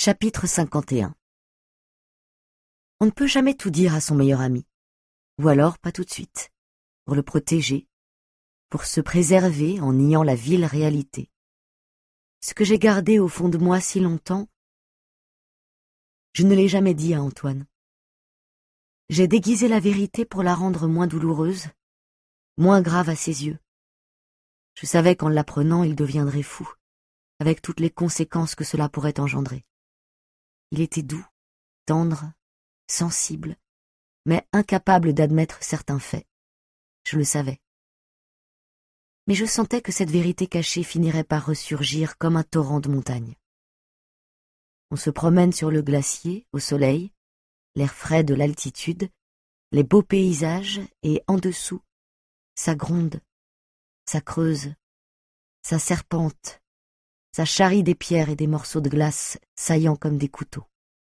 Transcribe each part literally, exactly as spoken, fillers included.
Chapitre cinquante et un. On ne peut jamais tout dire à son meilleur ami, ou alors pas tout de suite, pour le protéger, pour se préserver en niant la vile réalité. Ce que j'ai gardé au fond de moi si longtemps, je ne l'ai jamais dit à Antoine. J'ai déguisé la vérité pour la rendre moins douloureuse, moins grave à ses yeux. Je savais qu'en l'apprenant, il deviendrait fou, avec toutes les conséquences que cela pourrait engendrer. Il était doux, tendre, sensible, mais incapable d'admettre certains faits. Je le savais. Mais je sentais que cette vérité cachée finirait par ressurgir comme un torrent de montagne. On se promène sur le glacier, au soleil, l'air frais de l'altitude, les beaux paysages, et en dessous, ça gronde, ça creuse, ça serpente, ça charrie des pierres et des morceaux de glace saillants comme des couteaux.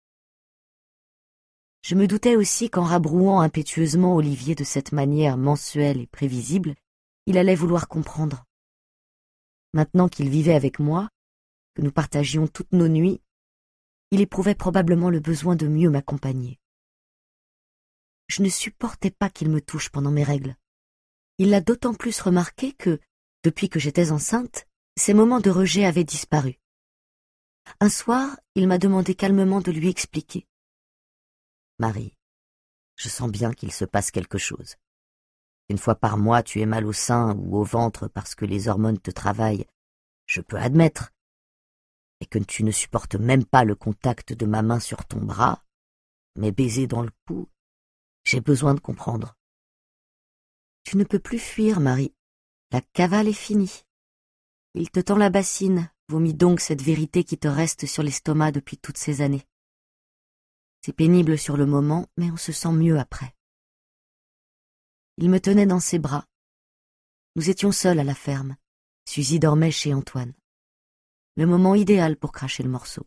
Je me doutais aussi qu'en rabrouant impétueusement Olivier de cette manière mensuelle et prévisible, il allait vouloir comprendre. Maintenant qu'il vivait avec moi, que nous partagions toutes nos nuits, il éprouvait probablement le besoin de mieux m'accompagner. Je ne supportais pas qu'il me touche pendant mes règles. Il l'a d'autant plus remarqué que, depuis que j'étais enceinte, ces moments de rejet avaient disparu. Un soir, il m'a demandé calmement de lui expliquer. « Marie, je sens bien qu'il se passe quelque chose. Une fois par mois, tu es mal au sein ou au ventre parce que les hormones te travaillent, je peux admettre. Et que tu ne supportes même pas le contact de ma main sur ton bras, mes baisers dans le cou, j'ai besoin de comprendre. Tu ne peux plus fuir, Marie. La cavale est finie. Il te tend la bassine, vomis donc cette vérité qui te reste sur l'estomac depuis toutes ces années. C'est pénible sur le moment, mais on se sent mieux après. » Il me tenait dans ses bras. Nous étions seuls à la ferme. Suzy dormait chez Antoine. Le moment idéal pour cracher le morceau.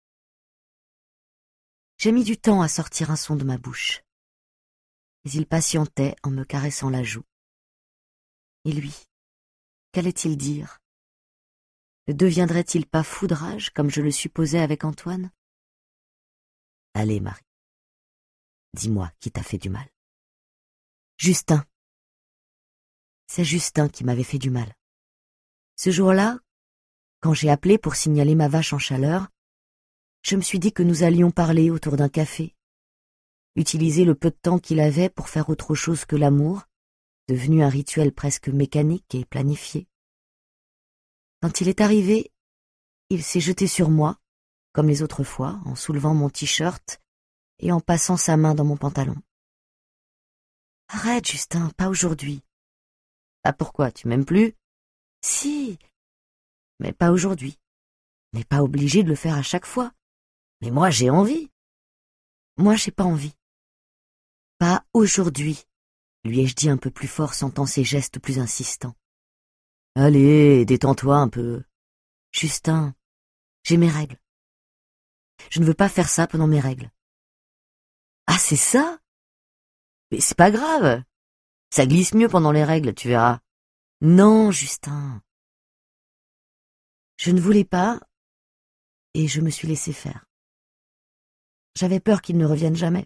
J'ai mis du temps à sortir un son de ma bouche. Mais il patientait en me caressant la joue. Et lui, qu'allait-il dire? Ne deviendrait-il pas fou de rage, comme je le supposais avec Antoine? Allez, Marie, dis-moi qui t'a fait du mal. Justin. C'est Justin qui m'avait fait du mal. Ce jour-là, quand j'ai appelé pour signaler ma vache en chaleur, je me suis dit que nous allions parler autour d'un café, utiliser le peu de temps qu'il avait pour faire autre chose que l'amour, devenu un rituel presque mécanique et planifié. Quand il est arrivé, il s'est jeté sur moi, comme les autres fois, en soulevant mon t-shirt et en passant sa main dans mon pantalon. « Arrête, Justin, pas aujourd'hui. »« Ah, pourquoi, tu m'aimes plus ?»« Si, mais pas aujourd'hui. N'est pas obligé de le faire à chaque fois. Mais moi, j'ai envie. »« Moi, j'ai pas envie. »« Pas aujourd'hui, » lui ai-je dit un peu plus fort, sentant ses gestes plus insistants. « Allez, détends-toi un peu. »« Justin, j'ai mes règles. Je ne veux pas faire ça pendant mes règles. »« Ah, c'est ça ? Mais c'est pas grave. Ça glisse mieux pendant les règles, tu verras. »« Non, Justin. » Je ne voulais pas, et je me suis laissé faire. J'avais peur qu'il ne revienne jamais.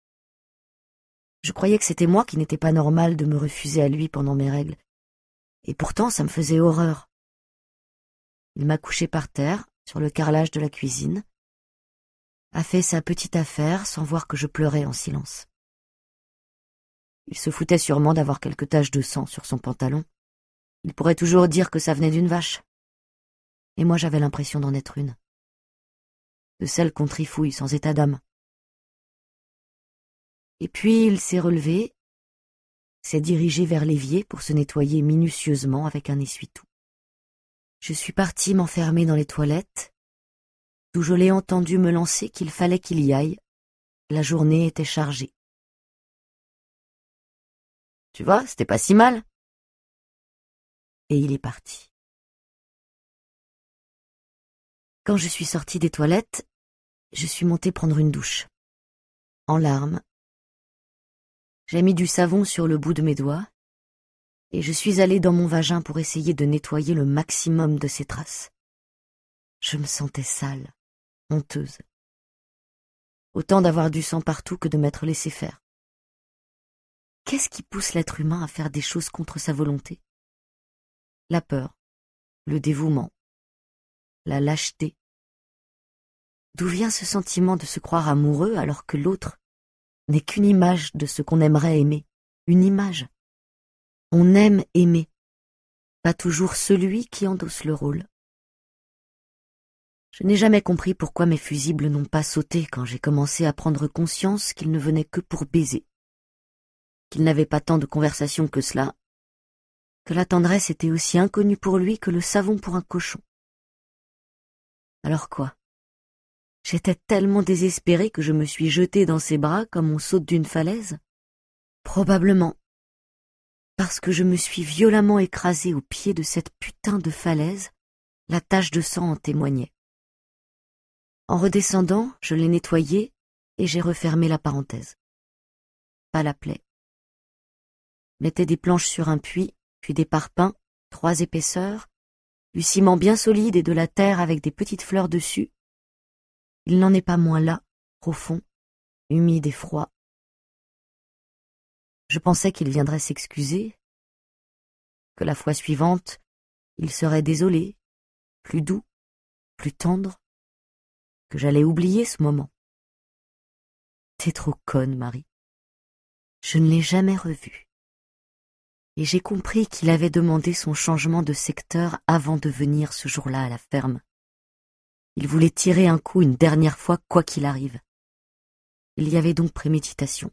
Je croyais que c'était moi qui n'étais pas normal de me refuser à lui pendant mes règles, et pourtant ça me faisait horreur. Il m'a couché par terre, sur le carrelage de la cuisine, a fait sa petite affaire sans voir que je pleurais en silence. Il se foutait sûrement d'avoir quelques taches de sang sur son pantalon. Il pourrait toujours dire que ça venait d'une vache. Et moi j'avais l'impression d'en être une. De celle qu'on trifouille sans état d'âme. Et puis il s'est relevé, s'est dirigé vers l'évier pour se nettoyer minutieusement avec un essuie-tout. Je suis partie m'enfermer dans les toilettes, d'où je l'ai entendu me lancer qu'il fallait qu'il y aille. La journée était chargée. Tu vois, c'était pas si mal. Et il est parti. Quand je suis sortie des toilettes, je suis montée prendre une douche. En larmes. J'ai mis du savon sur le bout de mes doigts, et je suis allée dans mon vagin pour essayer de nettoyer le maximum de ses traces. Je me sentais sale, honteuse. Autant d'avoir du sang partout que de m'être laissé faire. Qu'est-ce qui pousse l'être humain à faire des choses contre sa volonté? La peur, le dévouement, la lâcheté. D'où vient ce sentiment de se croire amoureux alors que l'autre n'est qu'une image de ce qu'on aimerait aimer, une image? On aime aimer, pas toujours celui qui endosse le rôle. Je n'ai jamais compris pourquoi mes fusibles n'ont pas sauté quand j'ai commencé à prendre conscience qu'ils ne venaient que pour baiser, qu'ils n'avaient pas tant de conversation que cela, que la tendresse était aussi inconnue pour lui que le savon pour un cochon. Alors quoi? J'étais tellement désespérée que je me suis jetée dans ses bras comme on saute d'une falaise? Probablement, parce que je me suis violemment écrasée au pied de cette putain de falaise, la tache de sang en témoignait. En redescendant, je l'ai nettoyée et j'ai refermé la parenthèse. Pas la plaie. Mettais des planches sur un puits, puis des parpaings, trois épaisseurs, du ciment bien solide et de la terre avec des petites fleurs dessus. Il n'en est pas moins là, profond, humide et froid. Je pensais qu'il viendrait s'excuser, que la fois suivante, il serait désolé, plus doux, plus tendre, que j'allais oublier ce moment. T'es trop conne, Marie. Je ne l'ai jamais revu. Et j'ai compris qu'il avait demandé son changement de secteur avant de venir ce jour-là à la ferme. Il voulait tirer un coup une dernière fois, quoi qu'il arrive. Il y avait donc préméditation.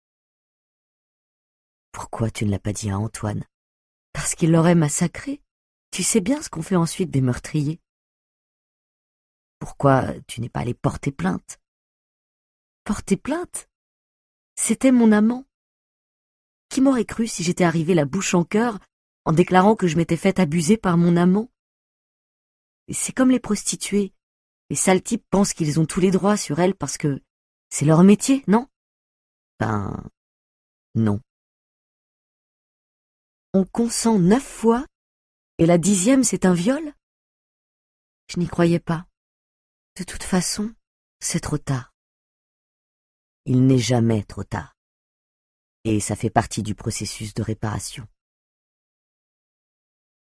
Pourquoi tu ne l'as pas dit à Antoine? Parce qu'il l'aurait massacré. Tu sais bien ce qu'on fait ensuite des meurtriers. Pourquoi tu n'es pas allé porter plainte? Porter plainte? C'était mon amant. Qui m'aurait cru si j'étais arrivée la bouche en cœur en déclarant que je m'étais fait abuser par mon amant? Et c'est comme les prostituées. Les sales types pensent qu'ils ont tous les droits sur elles parce que c'est leur métier, non? Ben, non. On consent neuf fois et la dixième c'est un viol? Je n'y croyais pas. De toute façon, c'est trop tard. Il n'est jamais trop tard. Et ça fait partie du processus de réparation.